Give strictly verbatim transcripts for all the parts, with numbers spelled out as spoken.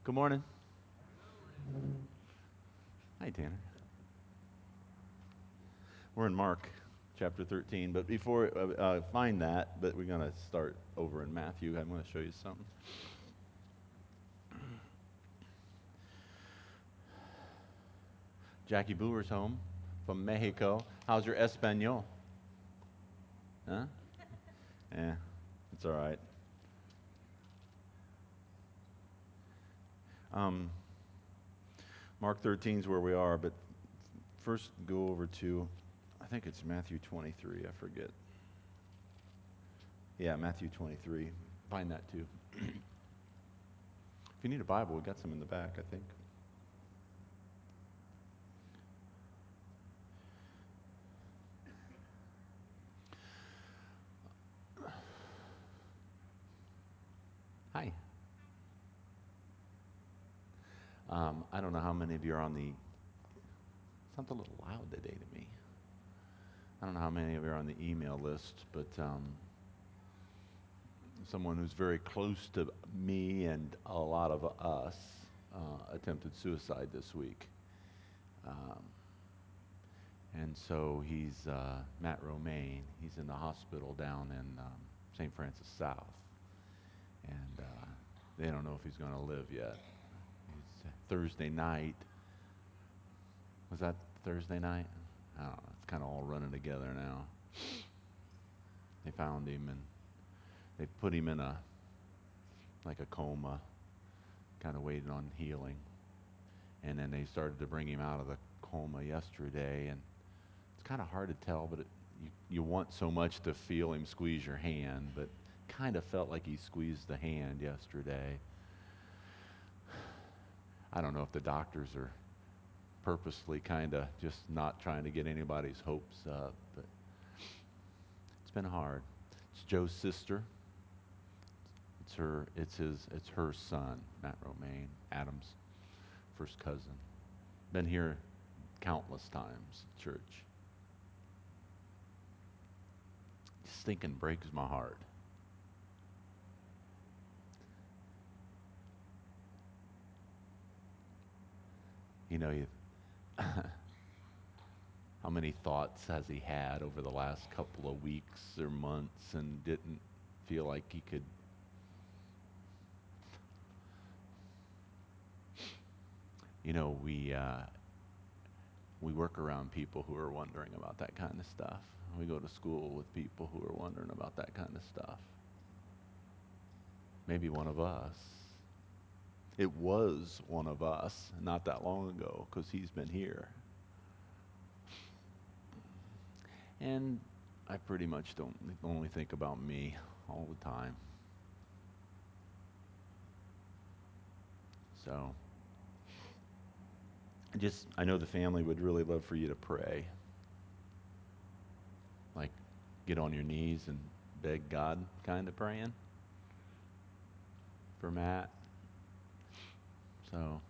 Good morning. Hi, Tanner. We're in Mark chapter thirteen, but before uh, uh, find that, but we're going to start over in Matthew. I'm going to show you something. Jackie Booer's home from Mexico. How's your Espanol? Huh? Yeah, it's all right. Um, Mark thirteen is where we are, but first go over to, I think it's Matthew twenty-three. I forget. Yeah, Matthew twenty-three. Find that too. If you need a Bible, we got some in the back, I think. Hi. Um, I don't know how many of you are on the. Sounds a little loud today to me. I don't know how many of you are on the email list, but um, someone who's very close to me and a lot of us uh, attempted suicide this week. Um, and so he's uh, Matt Romaine. He's in the hospital down in um, Saint Francis South. And uh, they don't know if he's going to live yet. It's Thursday night. Was that Thursday night? I don't know. It's kind of all running together now. They found him and they put him in a like a coma, kind of waiting on healing. And then they started to bring him out of the coma yesterday, and it's kind of hard to tell, but it, you you want so much to feel him squeeze your hand, but kind of felt like he squeezed the hand yesterday. I don't know if the doctors are purposely kind of just not trying to get anybody's hopes up, but it's been hard. It's Joe's sister. It's her. It's his. It's her son, Matt Romaine, Adam's first cousin. Been here countless times at church. Just thinking breaks my heart. You know, you, how many thoughts has he had over the last couple of weeks or months and didn't feel like he could. You know, we uh, we work around people who are wondering about that kind of stuff. We go to school with people who are wondering about that kind of stuff. Maybe one of us. It was one of us not that long ago because he's been here. And I pretty much don't only think about me all the time. So I just, I know the family would really love for you to pray. Like, get on your knees and beg God kind of praying for Matt. So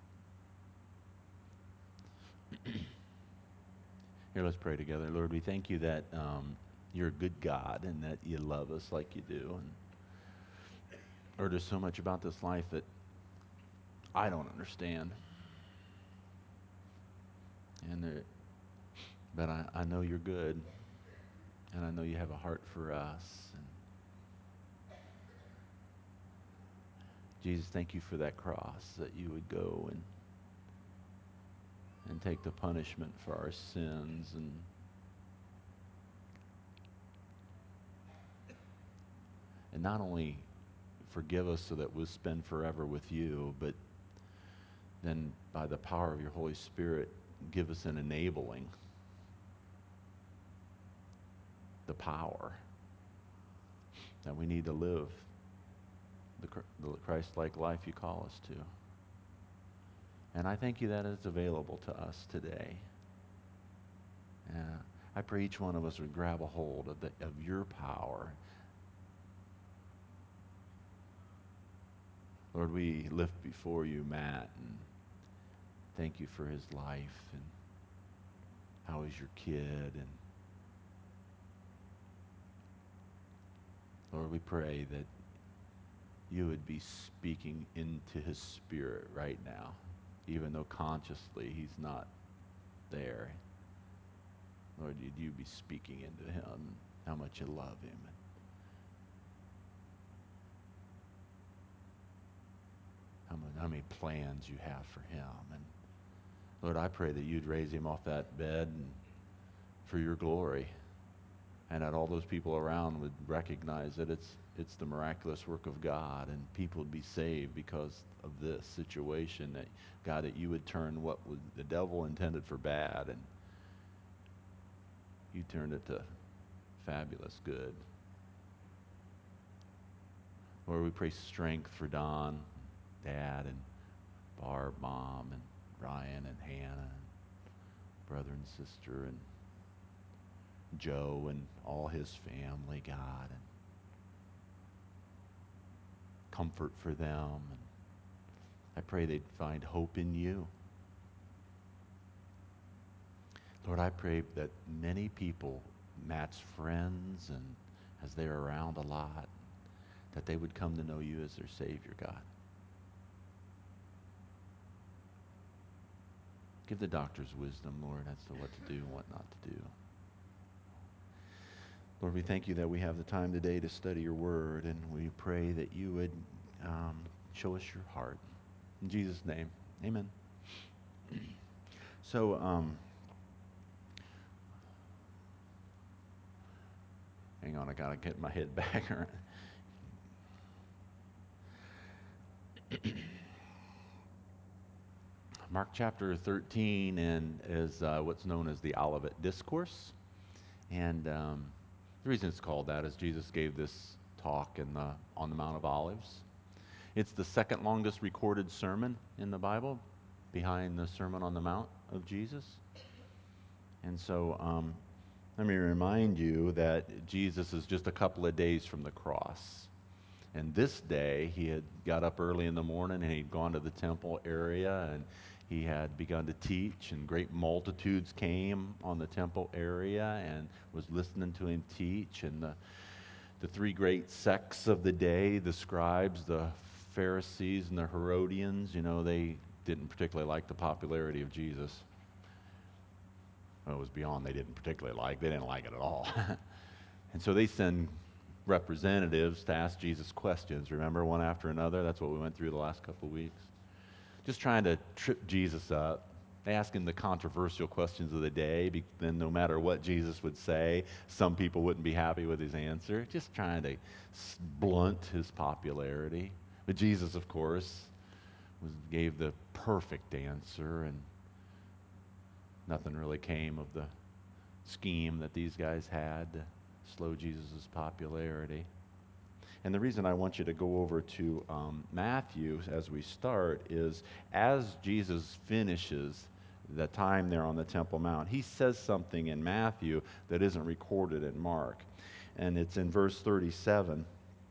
here, let's pray together. Lord, we thank you that um, you're a good God and that you love us like you do. And Lord, there's so much about this life that I don't understand. And there, but I, I know you're good. And I know you have a heart for us. And Jesus, thank you for that cross, that you would go and and take the punishment for our sins, and and not only forgive us so that we'll spend forever with you, but then by the power of your Holy Spirit, give us an enabling, the power that we need to live the, the Christ-like life you call us to. And I thank you that it's available to us today. Yeah. I pray each one of us would grab a hold of, the, of your power. Lord, we lift before you Matt and thank you for his life and how he's your kid. And Lord, we pray that you would be speaking into his spirit right now, even though consciously he's not there. Lord, you'd you be speaking into him, how much you love him, and how many, how many plans you have for him. And Lord, I pray that you'd raise him off that bed and for your glory, and that all those people around would recognize that it's it's the miraculous work of God, and people would be saved because of this situation. That God, that you would turn what was the devil intended for bad, and you turned it to fabulous good. Lord, we pray strength for Don, Dad, and Barb, Mom, and Ryan, and Hannah, and brother and sister, and Joe, and all his family, God, and comfort for them. And I pray they'd find hope in you. Lord, I pray that many people, Matt's friends, and as they're around a lot, that they would come to know you as their Savior, God. Give the doctors wisdom, Lord, as to what to do and what not to do. Lord, we thank you that we have the time today to study your word, and we pray that you would um, show us your heart. In Jesus' name, amen. So, um, hang on, I got to get my head back. Mark chapter thirteen and is uh, what's known as the Olivet Discourse. And um, the reason it's called that is Jesus gave this talk in the, on the Mount of Olives. It's the second longest recorded sermon in the Bible, behind the Sermon on the Mount of Jesus. And so um, let me remind you that Jesus is just a couple of days from the cross. And this day, he had got up early in the morning and he'd gone to the temple area, and he had begun to teach, and great multitudes came on the temple area and was listening to him teach. And the, the three great sects of the day, the scribes, the Pharisees, and the Herodians, you know, they didn't particularly like the popularity of Jesus. Well, it was beyond they didn't particularly like. They didn't like it at all. And so they send representatives to ask Jesus questions, remember, one after another. That's what we went through the last couple of weeks. Just trying to trip Jesus up. They ask him the controversial questions of the day. Be, then no matter what Jesus would say, some people wouldn't be happy with his answer. Just trying to blunt his popularity. But Jesus, of course, was, gave the perfect answer, and nothing really came of the scheme that these guys had to slow Jesus' popularity. And the reason I want you to go over to um, Matthew as we start is, as Jesus finishes the time there on the Temple Mount, he says something in Matthew that isn't recorded in Mark. And it's in verse thirty-seven.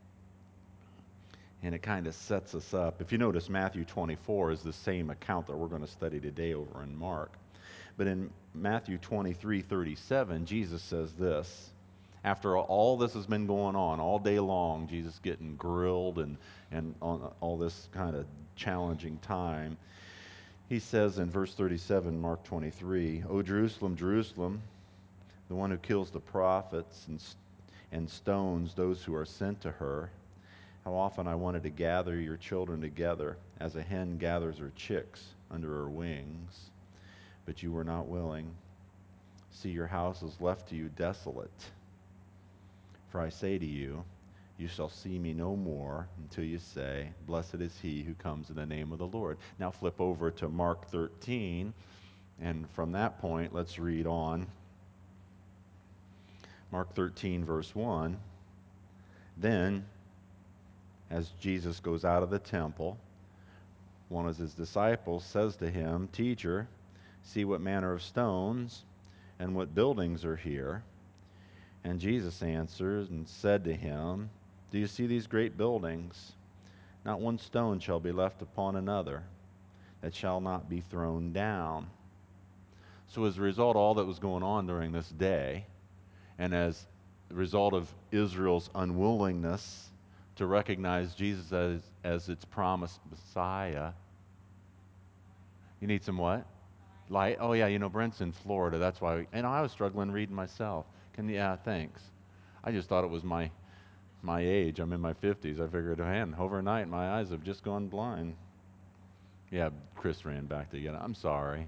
And it kind of sets us up. If you notice, Matthew twenty-four is the same account that we're going to study today over in Mark. But in Matthew twenty-three thirty-seven, Jesus says this. After all this has been going on all day long, Jesus getting grilled and, and on all this kind of challenging time, he says in verse thirty-seven, Mark twenty-three, "O Jerusalem, Jerusalem, the one who kills the prophets and, and stones those who are sent to her, how often I wanted to gather your children together as a hen gathers her chicks under her wings, but you were not willing. See, your house is left to you desolate. For I say to you, you shall see me no more until you say, blessed is he who comes in the name of the Lord." Now flip over to Mark thirteen, and from that point, let's read on. Mark thirteen, verse one. "Then, as Jesus goes out of the temple, one of his disciples says to him, 'Teacher, see what manner of stones and what buildings are here.' And Jesus answered and said to him, 'Do you see these great buildings? Not one stone shall be left upon another that shall not be thrown down.'" So as a result of all that was going on during this day, and as a result of Israel's unwillingness to recognize Jesus as, as its promised Messiah. You need some what? Light. Oh yeah, you know Brent's in Florida. That's why. We, and I was struggling reading myself. Can yeah, thanks. I just thought it was my my age. I'm in my fifties. I figured, man, overnight my eyes have just gone blind. Yeah, Chris ran back to get it. I'm sorry.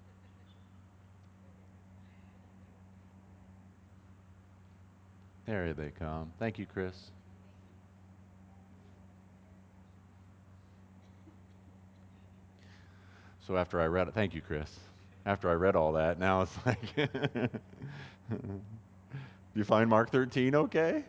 There they come. Thank you, Chris. So after I read it, thank you, Chris. After I read all that, now it's like, do you find Mark thirteen okay?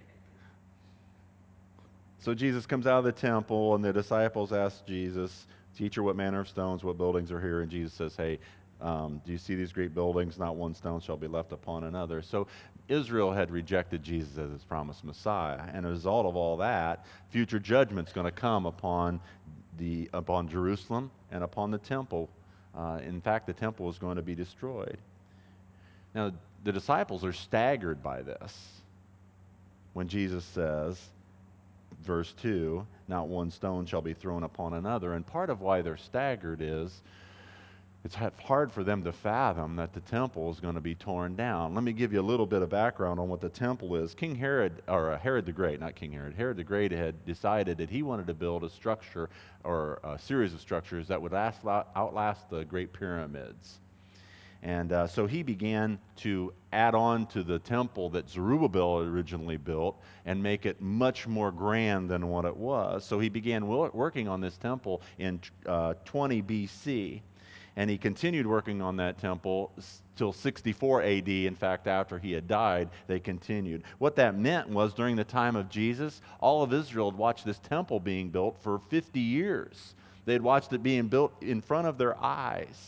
So Jesus comes out of the temple, and the disciples ask Jesus, "Teacher, what manner of stones, what buildings are here?" And Jesus says, "Hey, um, do you see these great buildings? Not one stone shall be left upon another." So Israel had rejected Jesus as its promised Messiah, and as a result of all that, future judgment's going to come upon the upon Jerusalem and upon the temple. Uh, in fact, the temple is going to be destroyed. Now, the disciples are staggered by this when Jesus says, verse two, not one stone shall be thrown upon another. And part of why they're staggered is it's hard for them to fathom that the temple is going to be torn down. Let me give you a little bit of background on what the temple is. King Herod, or uh, Herod the Great, not King Herod, Herod the Great had decided that he wanted to build a structure or a series of structures that would last, outlast the Great Pyramids. And uh, so he began to add on to the temple that Zerubbabel originally built and make it much more grand than what it was. So he began working on this temple in uh, twenty B C, and he continued working on that temple till sixty-four A D. In fact, after he had died, they continued. What that meant was during the time of Jesus, all of Israel had watched this temple being built for fifty years. They had watched it being built in front of their eyes.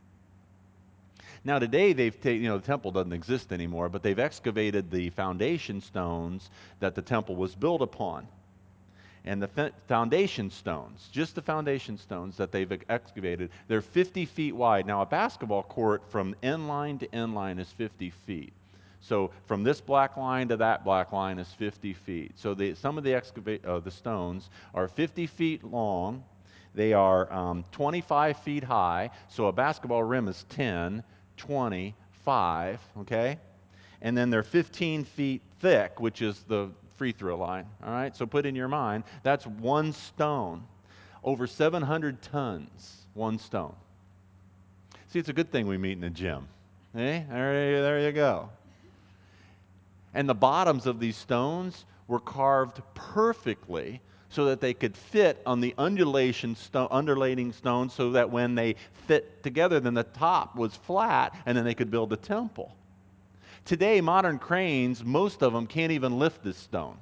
Now today they've taken, you know, the temple doesn't exist anymore, but they've excavated the foundation stones that the temple was built upon. And the foundation stones, just the foundation stones that they've excavated, they're fifty feet wide. Now a basketball court from end line to end line is fifty feet. So from this black line to that black line is fifty feet. So the, some of the, excavate, uh, the stones are fifty feet long. They are um, twenty-five feet high. So a basketball rim is ten, twenty, five, okay? And then they're fifteen feet thick, which is the free throw line, all right? So put in your mind, that's one stone, over seven hundred tons, one stone. See, it's a good thing we meet in the gym. Eh? There, there you go. And the bottoms of these stones were carved perfectly so that they could fit on the undulation sto- undulating stones so that when they fit together, then the top was flat, and then they could build a temple. Today, modern cranes, most of them can't even lift this stone.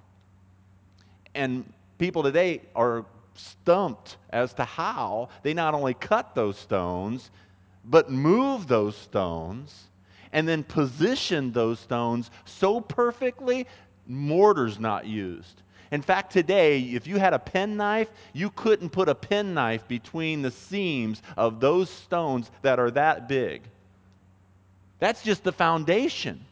And people today are stumped as to how they not only cut those stones, but move those stones and then position those stones so perfectly, mortar's not used. In fact, today, if you had a penknife, you couldn't put a penknife between the seams of those stones that are that big. That's just the foundation.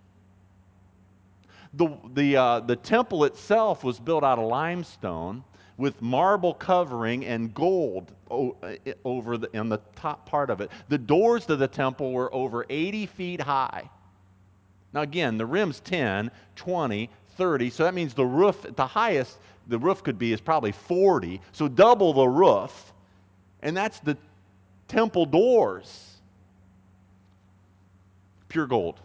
The, the, uh, the temple itself was built out of limestone with marble covering and gold over the, in the top part of it. The doors to the temple were over eighty feet high. Now again, the rim's ten, twenty, thirty, so that means the roof, at the highest the roof could be is probably forty, so double the roof, and that's the temple doors. Pure gold.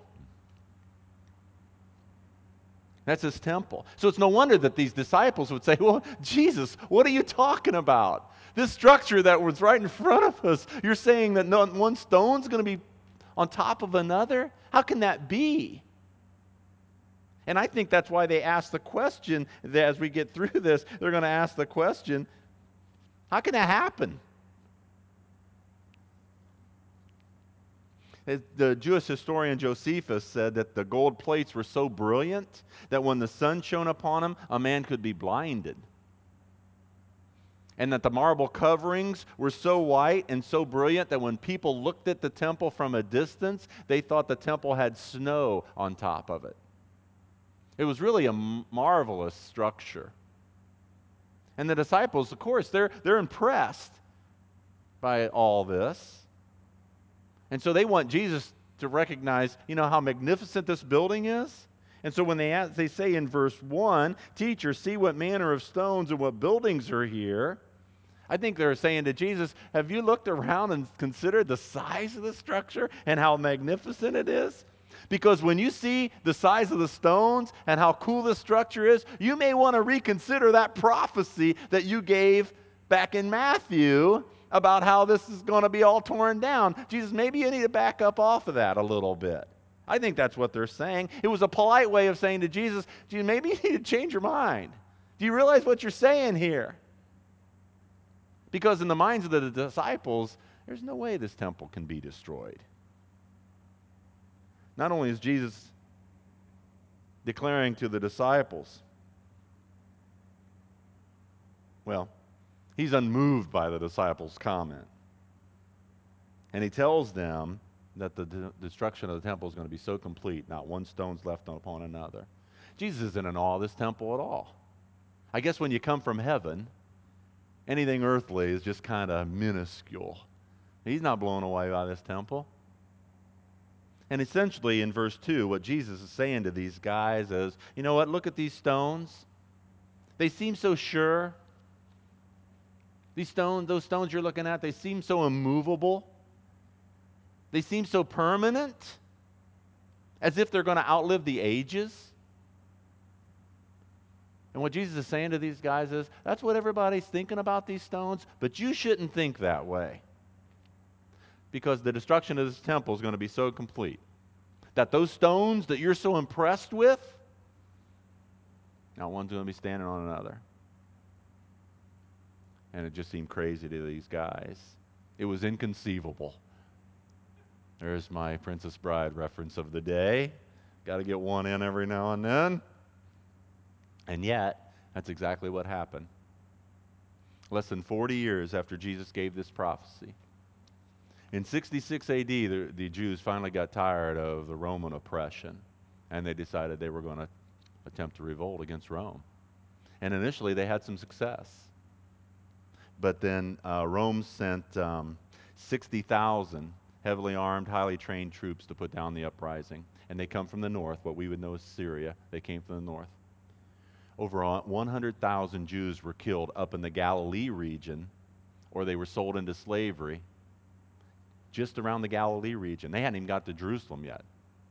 That's his temple. So it's no wonder that these disciples would say, well, Jesus, what are you talking about? This structure that was right in front of us, you're saying that no, one stone's going to be on top of another? How can that be? And I think that's why they ask the question, that as we get through this, they're going to ask the question, how can that happen? The Jewish historian Josephus said that the gold plates were so brilliant that when the sun shone upon them, a man could be blinded. And that the marble coverings were so white and so brilliant that when people looked at the temple from a distance, they thought the temple had snow on top of it. It was really a marvelous structure. And the disciples, of course, they're, they're impressed by all this. And so they want Jesus to recognize, you know, how magnificent this building is. And so when they ask, they say in verse one, "Teacher, see what manner of stones and what buildings are here." I think they're saying to Jesus, have you looked around and considered the size of the structure and how magnificent it is? Because when you see the size of the stones and how cool this structure is, you may want to reconsider that prophecy that you gave back in Matthew about how this is going to be all torn down. Jesus, maybe you need to back up off of that a little bit. I think that's what they're saying. It was a polite way of saying to Jesus, Jesus, maybe you need to change your mind. Do you realize what you're saying here? Because in the minds of the disciples, there's no way this temple can be destroyed. Not only is Jesus declaring to the disciples, well, he's unmoved by the disciples' comment. And he tells them that the de- destruction of the temple is going to be so complete, not one stone's left upon another. Jesus isn't in awe of this temple at all. I guess when you come from heaven, anything earthly is just kind of minuscule. He's not blown away by this temple. And essentially in verse two, what Jesus is saying to these guys is, you know what, look at these stones. They seem so sure. These stones, those stones you're looking at, they seem so immovable. They seem so permanent, as if they're going to outlive the ages. And what Jesus is saying to these guys is, that's what everybody's thinking about these stones, but you shouldn't think that way. Because the destruction of this temple is going to be so complete that those stones that you're so impressed with, not one's going to be standing on another. And it just seemed crazy to these guys. It was inconceivable. There's my Princess Bride reference of the day. Got to get one in every now and then. And yet, that's exactly what happened. Less than forty years after Jesus gave this prophecy, in sixty-six A D, the, the Jews finally got tired of the Roman oppression, and they decided they were going to attempt to revolt against Rome. And initially, they had some success. But then uh, Rome sent um, sixty thousand heavily armed, highly trained troops to put down the uprising. And they come from the north, what we would know as Syria. They came from the north. Over one hundred thousand Jews were killed up in the Galilee region, or they were sold into slavery just around the Galilee region. They hadn't even got to Jerusalem yet.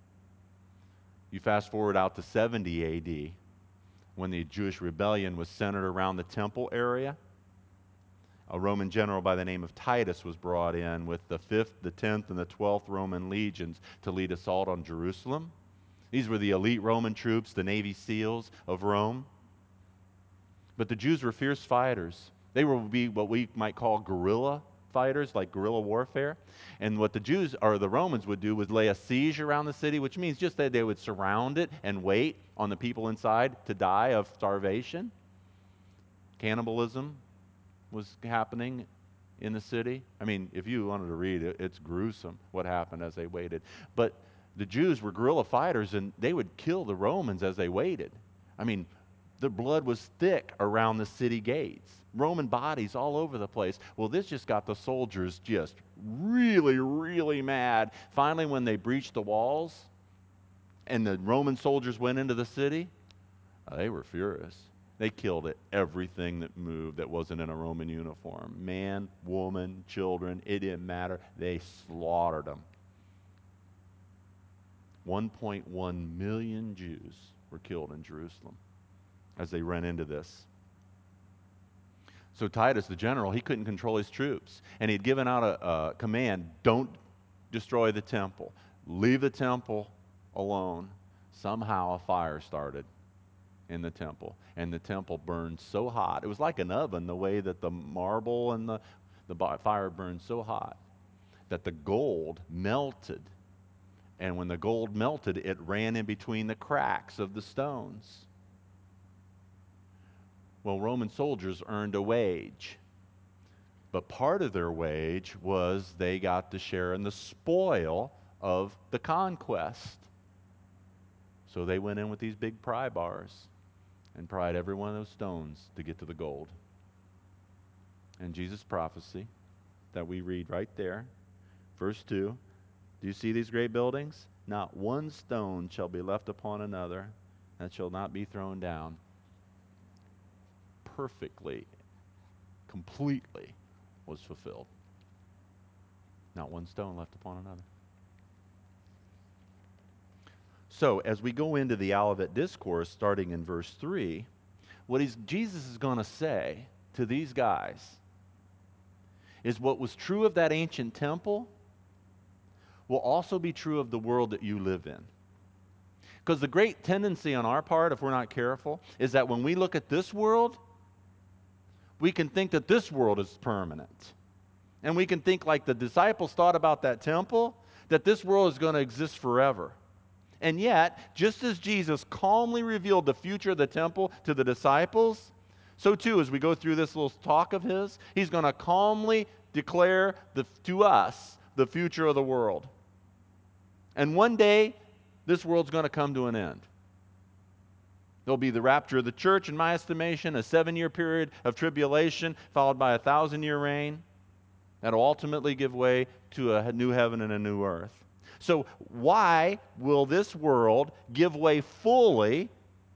You fast forward out to seventy A D, when the Jewish rebellion was centered around the temple area. A Roman general by the name of Titus was brought in with the fifth, the tenth, and the twelfth Roman legions to lead assault on Jerusalem. These were the elite Roman troops, the Navy SEALs of Rome. But the Jews were fierce fighters. They would be what we might call guerrilla fighters, like guerrilla warfare. And what the Jews, or the Romans, would do was lay a siege around the city, which means just that they would surround it and wait on the people inside to die of starvation. Cannibalism was happening in the city. I mean, if you wanted to read it, it's gruesome what happened as they waited. But the Jews were guerrilla fighters, and they would kill the Romans as they waited. I mean, the blood was thick around the city gates. Roman bodies all over the place. Well, this just got the soldiers just really, really mad. Finally, when they breached the walls and the Roman soldiers went into the city, uh, they were furious. They killed it, everything that moved that wasn't in a Roman uniform. Man, woman, children, it didn't matter. They slaughtered them. one point one million Jews were killed in Jerusalem as they ran into this. So Titus, the general, he couldn't control his troops. And he'd given out a, a command, don't destroy the temple. Leave the temple alone. Somehow a fire started in the temple. And the temple burned so hot. It was like an oven, the way that the marble and the, the fire burned so hot that the gold melted. And when the gold melted, it ran in between the cracks of the stones. Well, Roman soldiers earned a wage. But part of their wage was they got to share in the spoil of the conquest. So they went in with these big pry bars and pried every one of those stones to get to the gold. And Jesus' prophecy that we read right there, verse two, do you see these great buildings? Not one stone shall be left upon another that shall not be thrown down. Perfectly, completely was fulfilled. Not one stone left upon another. So, as we go into the Olivet Discourse, starting in verse three, what he's, Jesus is going to say to these guys is what was true of that ancient temple will also be true of the world that you live in. Because the great tendency on our part, if we're not careful, is that when we look at this world, we can think that this world is permanent. And we can think, like the disciples thought about that temple, that this world is going to exist forever. And yet, just as Jesus calmly revealed the future of the temple to the disciples, so too, as we go through this little talk of his, he's going to calmly declare the, to us the future of the world. And one day, this world's going to come to an end. There'll be the rapture of the church, in my estimation, a seven-year period of tribulation, followed by a thousand-year reign. That'll ultimately give way to a new heaven and a new earth. So why will this world give way fully,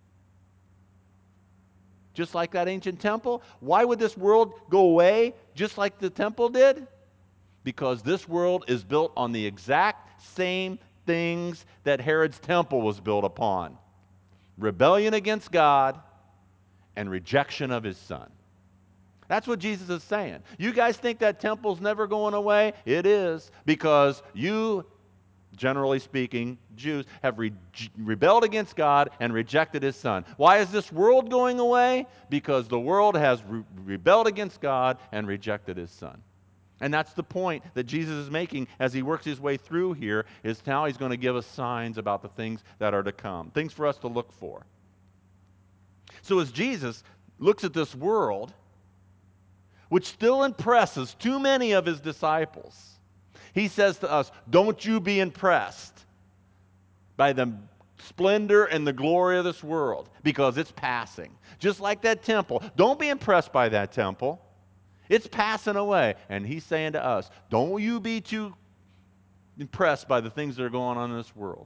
just like that ancient temple? Why would this world go away just like the temple did? Because this world is built on the exact same things that Herod's temple was built upon. Rebellion against God and rejection of his son. That's what Jesus is saying. You guys think that temple's never going away? It is, because you, generally speaking, Jews, have re- rebelled against God and rejected his son. Why is this world going away? Because the world has re- rebelled against God and rejected his son. And that's the point that Jesus is making as he works his way through here, is now he's going to give us signs about the things that are to come, things for us to look for. So as Jesus looks at this world, which still impresses too many of his disciples, he says to us, don't you be impressed by the splendor and the glory of this world, because it's passing. Just like that temple. Don't be impressed by that temple. It's passing away. And he's saying to us, don't you be too impressed by the things that are going on in this world.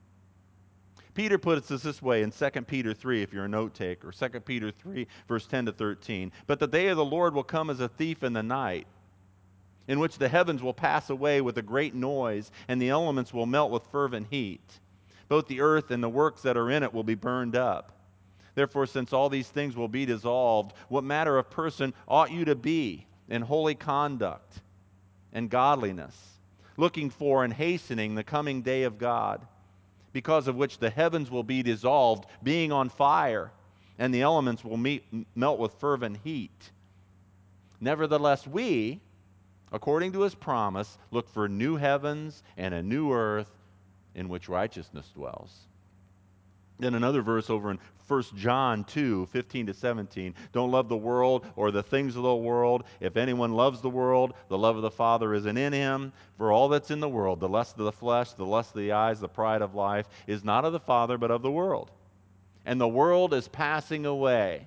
Peter puts it this way in Second Peter three, if you're a note taker. Second Peter three, verse ten to thirteen. But the day of the Lord will come as a thief in the night, in which the heavens will pass away with a great noise, and the elements will melt with fervent heat. Both the earth and the works that are in it will be burned up. Therefore, since all these things will be dissolved, what manner of person ought you to be in holy conduct and godliness, looking for and hastening the coming day of God, because of which the heavens will be dissolved, being on fire, and the elements will meet, melt with fervent heat. Nevertheless, we, according to his promise, look for new heavens and a new earth in which righteousness dwells. Then another verse over in First John two, fifteen to seventeen. Don't love the world or the things of the world. If anyone loves the world, the love of the Father isn't in him. For all that's in the world, the lust of the flesh, the lust of the eyes, the pride of life, is not of the Father, but of the world. And the world is passing away,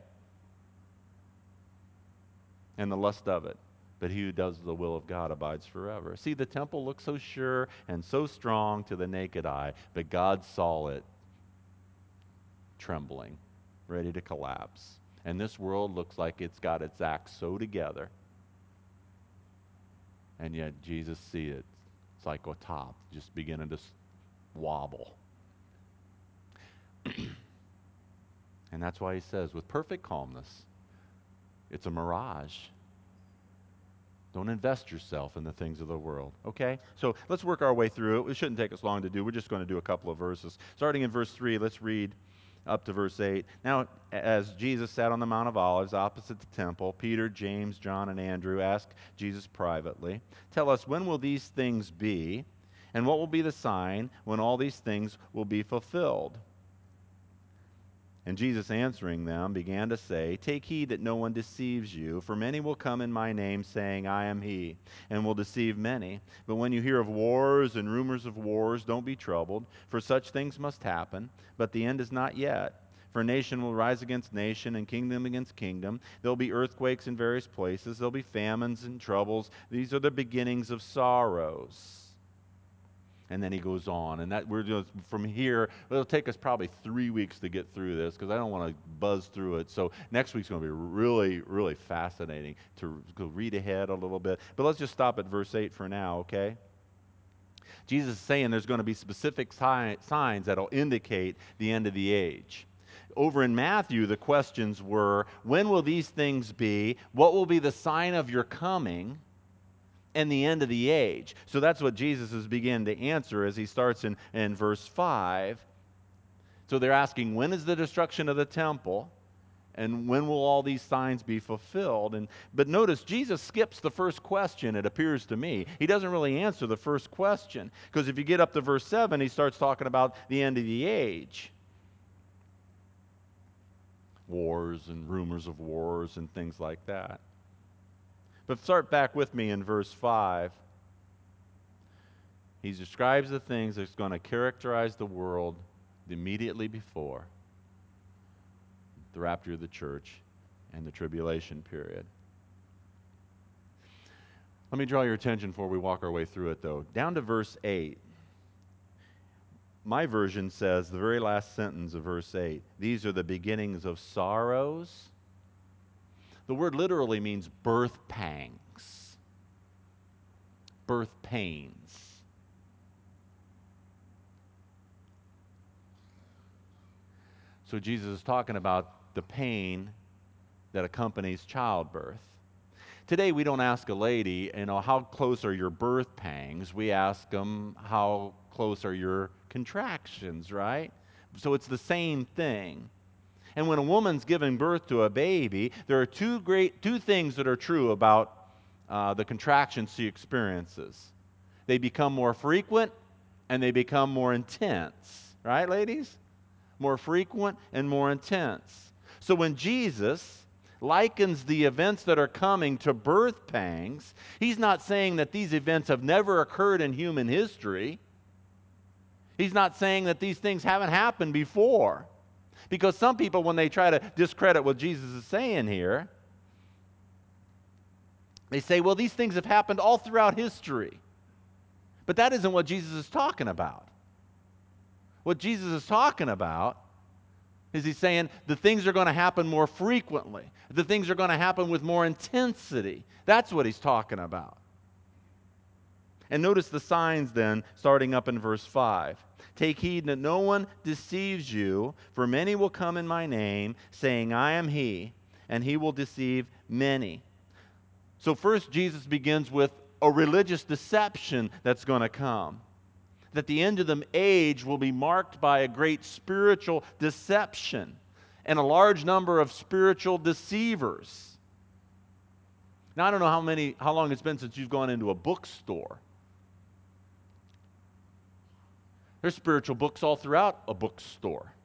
and the lust of it. But he who does the will of God abides forever. See, the temple looks so sure and so strong to the naked eye, but God saw it trembling, ready to collapse. And this world looks like it's got its act so together. And yet Jesus sees it. It's like a top just beginning to wobble. And that's why he says, with perfect calmness, it's a mirage. Don't invest yourself in the things of the world. Okay? So let's work our way through it. It shouldn't take us long to do. We're just going to do a couple of verses. Starting in verse three, let's read up to verse eight. Now, as Jesus sat on the Mount of Olives opposite the temple, Peter, James, John, and Andrew asked Jesus privately, "Tell us, when will these things be? And what will be the sign when all these things will be fulfilled?" And Jesus answering them began to say, "Take heed that no one deceives you, for many will come in my name, saying, 'I am he,' and will deceive many. But when you hear of wars and rumors of wars, don't be troubled, for such things must happen, but the end is not yet. For nation will rise against nation and kingdom against kingdom. There'll be earthquakes in various places. There'll be famines and troubles. These are the beginnings of sorrows. And then he goes on, and that we're just from here. It'll take us probably three weeks to get through this because I don't want to buzz through it. So next week's going to be really, really fascinating to go read ahead a little bit. But let's just stop at verse eight for now, okay? Jesus is saying there's going to be specific si- signs that'll indicate the end of the age. Over in Matthew, the questions were, when will these things be? What will be the sign of your coming? And the end of the age. So that's what Jesus is beginning to answer as he starts in, in verse five. So they're asking, when is the destruction of the temple? And when will all these signs be fulfilled? And but notice, Jesus skips the first question, it appears to me. He doesn't really answer the first question. Because if you get up to verse seven, he starts talking about the end of the age. Wars and rumors of wars and things like that. But start back with me in verse five. He describes the things that's going to characterize the world immediately before the rapture of the church and the tribulation period. Let me draw your attention before we walk our way through it, though. Down to verse eight. My version says, the very last sentence of verse eight, these are the beginnings of sorrows. The word literally means birth pangs, birth pains. So Jesus is talking about the pain that accompanies childbirth. Today we don't ask a lady, you know, how close are your birth pangs? We ask them, how close are your contractions, right? So it's the same thing. And when a woman's giving birth to a baby, there are two great two things that are true about uh, the contractions she experiences. They become more frequent and they become more intense. Right, ladies? More frequent and more intense. So when Jesus likens the events that are coming to birth pangs, he's not saying that these events have never occurred in human history. He's not saying that these things haven't happened before. Because some people, when they try to discredit what Jesus is saying here, they say, well, these things have happened all throughout history. But that isn't what Jesus is talking about. What Jesus is talking about is he's saying the things are going to happen more frequently. The things are going to happen with more intensity. That's what he's talking about. And notice the signs then, starting up in verse five. Take heed that no one deceives you, for many will come in my name, saying, I am he, and he will deceive many. So first, Jesus begins with a religious deception that's going to come. That the end of the age will be marked by a great spiritual deception and a large number of spiritual deceivers. Now, I don't know how many, how long it's been since you've gone into a bookstore. There's spiritual books all throughout a bookstore.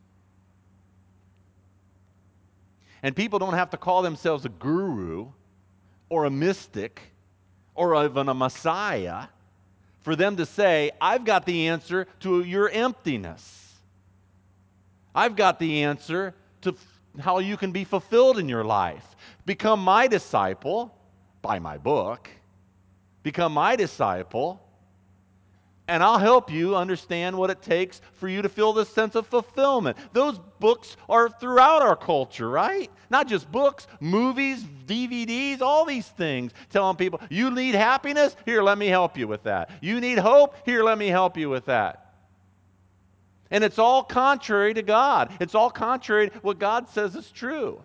And people don't have to call themselves a guru or a mystic or even a messiah for them to say, I've got the answer to your emptiness. I've got the answer to f- how you can be fulfilled in your life. Become my disciple, buy my book. Become my disciple, and I'll help you understand what it takes for you to feel this sense of fulfillment. Those books are throughout our culture, right? Not just books, movies, D V Ds, all these things. Telling people, you need happiness? Here, let me help you with that. You need hope? Here, let me help you with that. And it's all contrary to God. It's all contrary to what God says is true.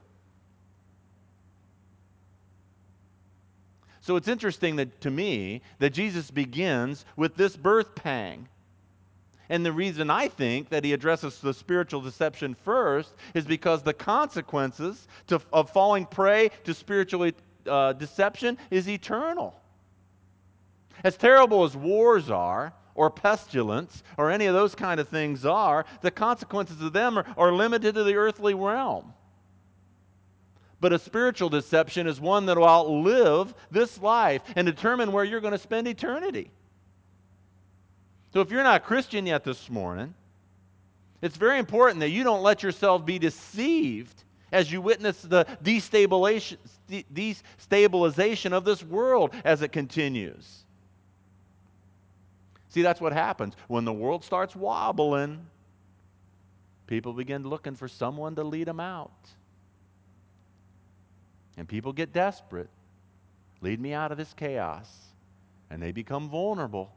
So it's interesting that, to me, that Jesus begins with this birth pang. And the reason I think that he addresses the spiritual deception first is because the consequences to, of falling prey to spiritual uh, deception is eternal. As terrible as wars are, or pestilence, or any of those kind of things are, the consequences of them are, are limited to the earthly realm. But a spiritual deception is one that will outlive this life and determine where you're going to spend eternity. So if you're not a Christian yet this morning, It's very important that you don't let yourself be deceived as you witness the destabilization, destabilization of this world as it continues. See, that's what happens. When the world starts wobbling, people begin looking for someone to lead them out. And people get desperate. Lead me out of this chaos. And they become vulnerable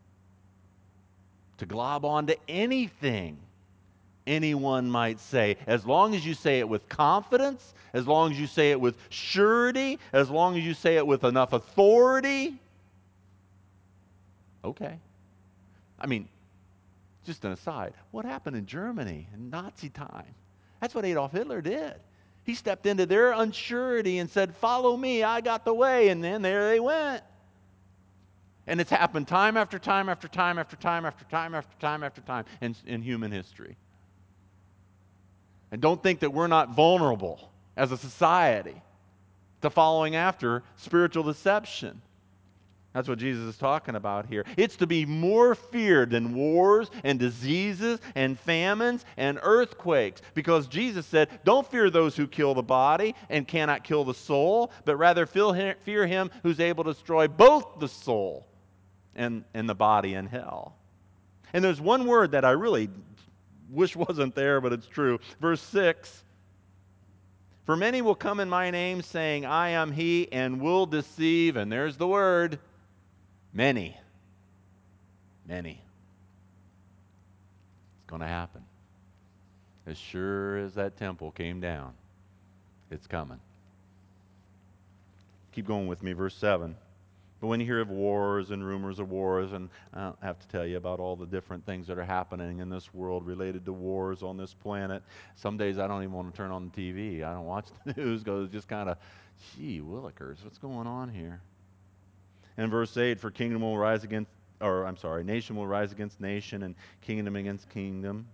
to glob onto anything anyone might say, as long as you say it with confidence, as long as you say it with surety, as long as you say it with enough authority. Okay. I mean, just an aside, what happened in Germany in Nazi time? That's what Adolf Hitler did. He stepped into their unsurety and said, follow me, I got the way, and then there they went. And it's happened time after time after time after time after time after time after time in, in human history. And don't think that we're not vulnerable as a society to following after spiritual deception. That's what Jesus is talking about here. It's to be more feared than wars and diseases and famines and earthquakes. Because Jesus said, don't fear those who kill the body and cannot kill the soul, but rather fear him who's able to destroy both the soul and, and the body in hell. And there's one word that I really wish wasn't there, but it's true. Verse six, for many will come in my name saying, I am he, and will deceive, and there's the word, many. Many. It's going to happen. As sure as that temple came down, it's coming. Keep going with me, verse seven. But when you hear of wars and rumors of wars, and I don't have to tell you about all the different things that are happening in this world related to wars on this planet, some days I don't even want to turn on the T V. I don't watch the news because it's just kind of, gee willikers, what's going on here? And verse eight, for kingdom will rise against, or I'm sorry, nation will rise against nation and kingdom against kingdom.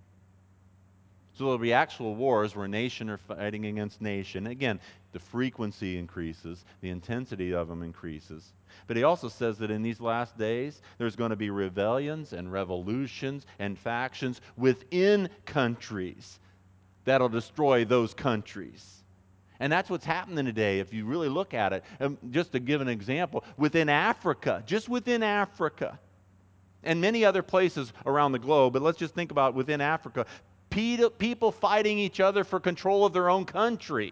So there'll be actual wars where nation are fighting against nation. Again, the frequency increases, the intensity of them increases. But he also says that in these last days, there's going to be rebellions and revolutions and factions within countries that'll destroy those countries. And that's what's happening today, if you really look at it. Um, just to give an example, within Africa, just within Africa, and many other places around the globe, but let's just think about within Africa, people fighting each other for control of their own country.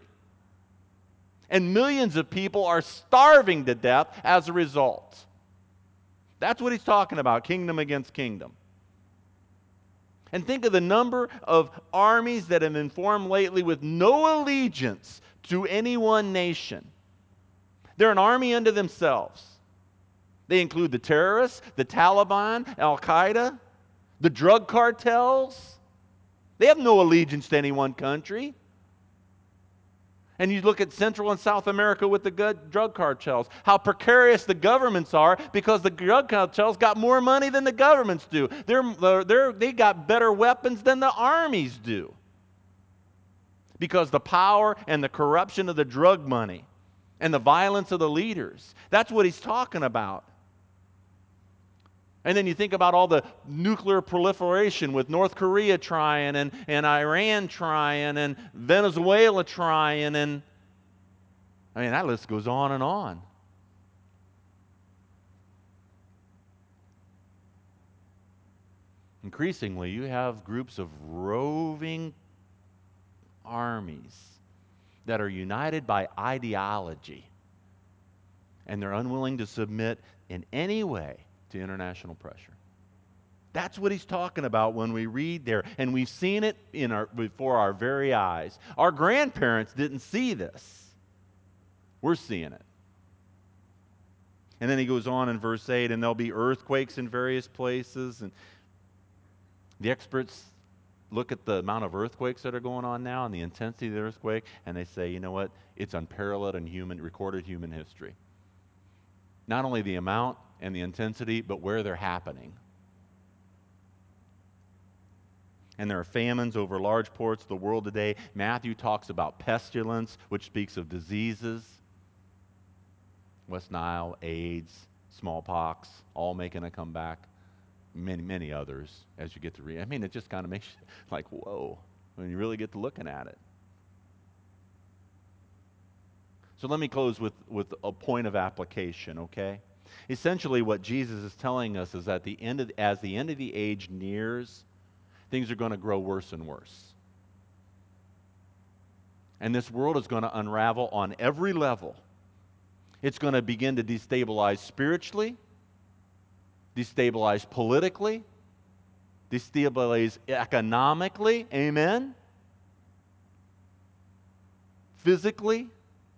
And millions of people are starving to death as a result. That's what he's talking about, kingdom against kingdom. And think of the number of armies that have been formed lately with no allegiance to any one nation. They're an army unto themselves. They include the terrorists, the Taliban, Al-Qaeda, the drug cartels. They have no allegiance to any one country. And you look at Central and South America with the drug cartels, how precarious the governments are because the drug cartels got more money than the governments do. They're, they're, they got better weapons than the armies do because the power and the corruption of the drug money and the violence of the leaders. That's what he's talking about. And then you think about all the nuclear proliferation with North Korea trying and, and Iran trying and Venezuela trying, and I mean, that list goes on and on. Increasingly, you have groups of roving armies that are united by ideology, and they're unwilling to submit in any way to international pressure. That's what he's talking about when we read there, and we've seen it in our, before our very eyes. Our grandparents didn't see this. We're seeing it. And then he goes on in verse eight, and there'll be earthquakes in various places, and the experts look at the amount of earthquakes that are going on now and the intensity of the earthquake, and they say, you know what, it's unparalleled in human, recorded human history. Not only the amount and the intensity, but where they're happening. And there are famines over large parts of the world today. Matthew talks about pestilence, which speaks of diseases. West Nile, AIDS, smallpox, all making a comeback. many, many others as you get to read. I mean, it just kind of makes you like, whoa, when you really get to looking at it. So let me close with, with a point of application, okay? Essentially, what Jesus is telling us is that the end of, as the end of the age nears, things are going to grow worse and worse. And this world is going to unravel on every level. It's going to begin to destabilize spiritually, destabilize politically, destabilize economically, amen? Physically.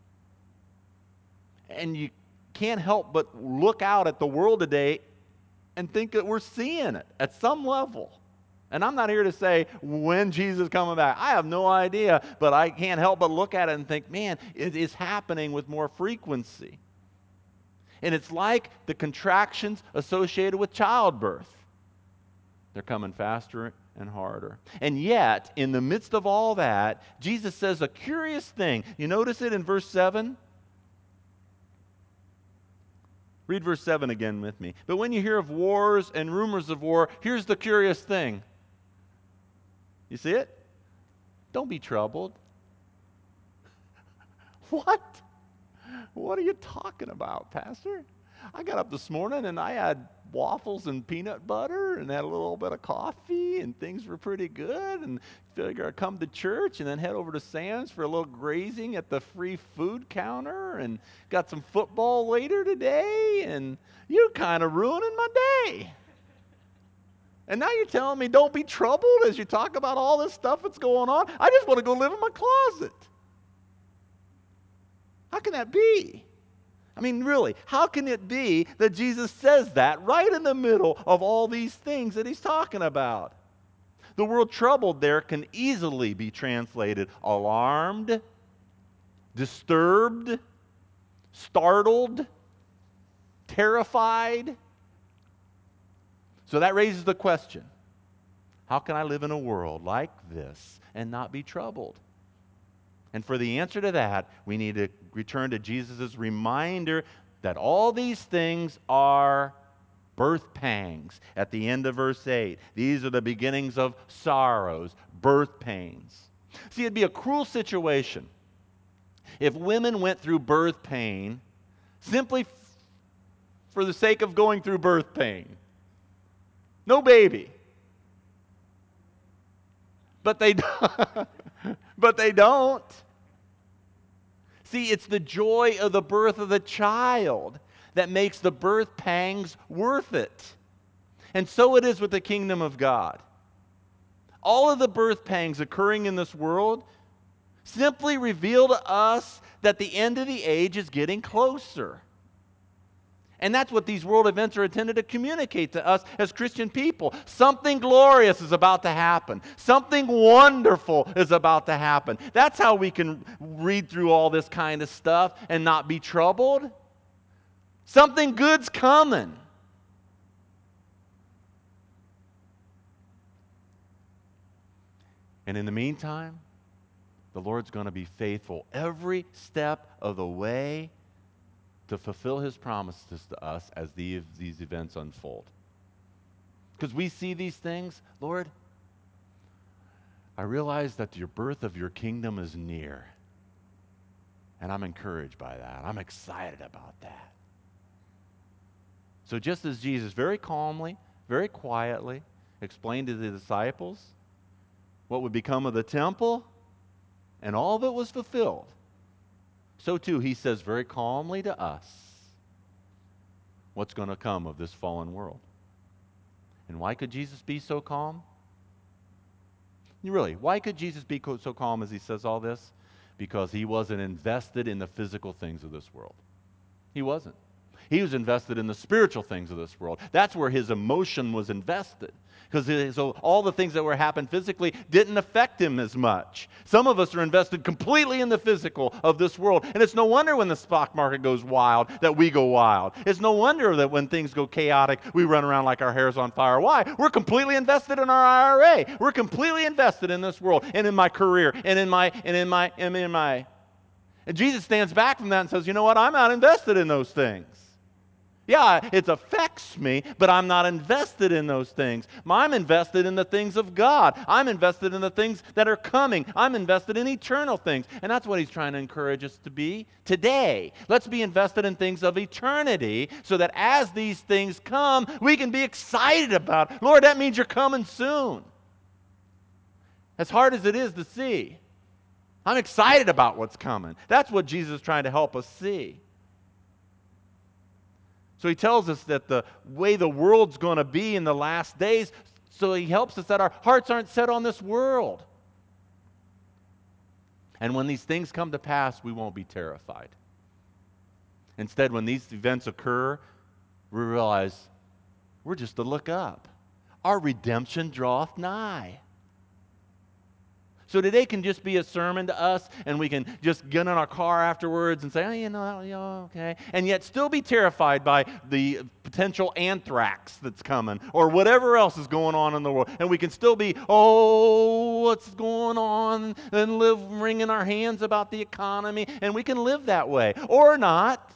And you can't help but look out at the world today and think that we're seeing it at some level. And I'm not here to say when Jesus is coming back. I have no idea, but I can't help but look at it and think, man, it is happening with more frequency. And it's like the contractions associated with childbirth. They're coming faster and harder. And yet, in the midst of all that, Jesus says a curious thing. You notice it in verse seven? Read verse seven again with me. But when you hear of wars and rumors of war, here's the curious thing. You see it? Don't be troubled. What? What are you talking about, Pastor? I got up this morning and I had waffles and peanut butter and had a little bit of coffee and things were pretty good, and figure I'd come to church and then head over to Sam's for a little grazing at the free food counter, and got some football later today, and you're kind of ruining my day. And now you're telling me don't be troubled as you talk about all this stuff that's going on? I just want to go live in my closet. How can that be? I mean, really, how can it be that Jesus says that right in the middle of all these things that he's talking about? The word troubled there can easily be translated alarmed, disturbed, startled, terrified. So that raises the question, how can I live in a world like this and not be troubled? And for the answer to that, we need to return to Jesus' reminder that all these things are birth pangs at the end of verse eight. These are the beginnings of sorrows, birth pains. See, it'd be a cruel situation if women went through birth pain simply f- for the sake of going through birth pain. No baby. But they don't. But they don't. See, it's the joy of the birth of the child that makes the birth pangs worth it. And so it is with the kingdom of God. All of the birth pangs occurring in this world simply reveal to us that the end of the age is getting closer. And that's what these world events are intended to communicate to us as Christian people. Something glorious is about to happen. Something wonderful is about to happen. That's how we can read through all this kind of stuff and not be troubled. Something good's coming. And in the meantime, the Lord's going to be faithful every step of the way to fulfill his promises to us as these, these events unfold. Because we see these things, Lord, I realize that your birth of your kingdom is near. And I'm encouraged by that. I'm excited about that. So just as Jesus very calmly, very quietly explained to the disciples what would become of the temple, and all of it was fulfilled, so too he says very calmly to us what's going to come of this fallen world. And why could Jesus be so calm? Really, why could Jesus be so calm as he says all this? Because he wasn't invested in the physical things of this world. He wasn't. He was invested in the spiritual things of this world. That's where his emotion was invested. Because so all the things that were happening physically didn't affect him as much. Some of us are invested completely in the physical of this world. And it's no wonder when the stock market goes wild that we go wild. It's no wonder that when things go chaotic, we run around like our hair's on fire. Why? We're completely invested in our I R A. We're completely invested in this world and in my career and in my, and in my, and in my. And Jesus stands back from that and says, you know what? I'm not invested in those things. Yeah, it affects me, but I'm not invested in those things. I'm invested in the things of God. I'm invested in the things that are coming. I'm invested in eternal things. And that's what he's trying to encourage us to be today. Let's be invested in things of eternity so that as these things come, we can be excited about it. Lord, that means you're coming soon. As hard as it is to see, I'm excited about what's coming. That's what Jesus is trying to help us see. So he tells us that the way the world's going to be in the last days, so he helps us that our hearts aren't set on this world. And when these things come to pass, we won't be terrified. Instead, when these events occur, we realize we're just to look up. Our redemption draweth nigh. So today can just be a sermon to us, and we can just get in our car afterwards and say, oh, you know, you know, okay. And yet still be terrified by the potential anthrax that's coming or whatever else is going on in the world. And we can still be, oh, what's going on? And live wringing our hands about the economy. And we can live that way. Or not.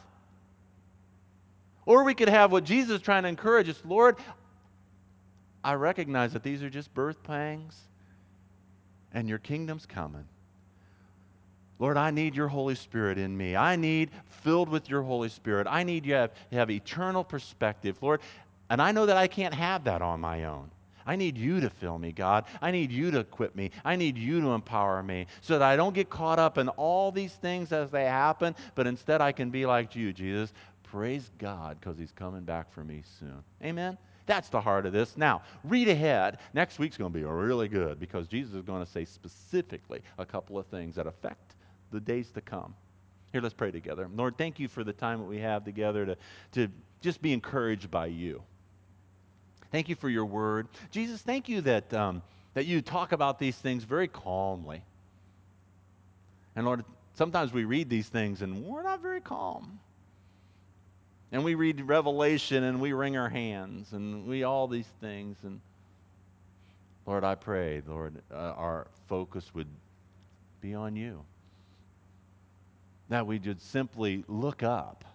Or we could have what Jesus is trying to encourage us. Lord, I recognize that these are just birth pangs. And your kingdom's coming. Lord, I need your Holy Spirit in me. I need filled with your Holy Spirit. I need you to have, to have eternal perspective, Lord. And I know that I can't have that on my own. I need you to fill me, God. I need you to equip me. I need you to empower me so that I don't get caught up in all these things as they happen, but instead I can be like you, Jesus. Praise God, because he's coming back for me soon. Amen? That's the heart of this. Now, read ahead. Next week's going to be really good because Jesus is going to say specifically a couple of things that affect the days to come. Here, let's pray together. Lord, thank you for the time that we have together to, to just be encouraged by you. Thank you for your word. Jesus, thank you that, um, that you talk about these things very calmly. And Lord, sometimes we read these things and we're not very calm. And we read Revelation and we wring our hands and we all these things. And Lord, I pray, Lord, uh, our focus would be on you. That we would simply look up.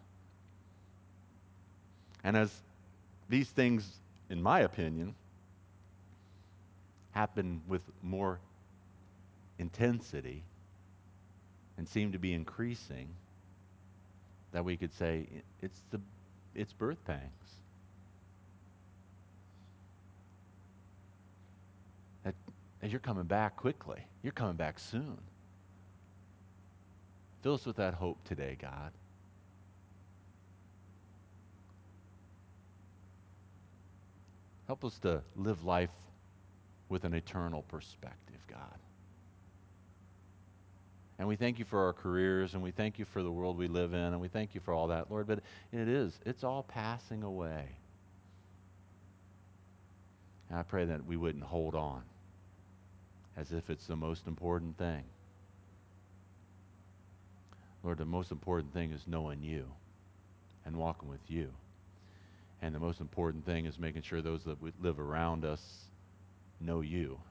And as these things, in my opinion, happen with more intensity and seem to be increasing, that we could say it's the it's birth pangs. That, that you're coming back quickly. You're coming back soon. Fill us with that hope today, God. Help us to live life with an eternal perspective, God. And we thank you for our careers, and we thank you for the world we live in, and we thank you for all that, Lord, but it is, it's all passing away. And I pray that we wouldn't hold on as if it's the most important thing. Lord, the most important thing is knowing you and walking with you. And the most important thing is making sure those that live around us know you.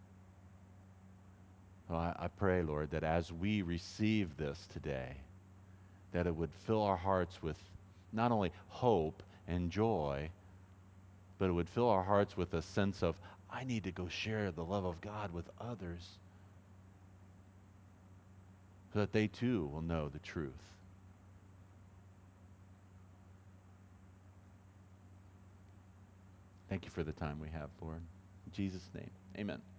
So I, I pray, Lord, that as we receive this today, that it would fill our hearts with not only hope and joy, but it would fill our hearts with a sense of, I need to go share the love of God with others so that they too will know the truth. Thank you for the time we have, Lord. In Jesus' name, amen.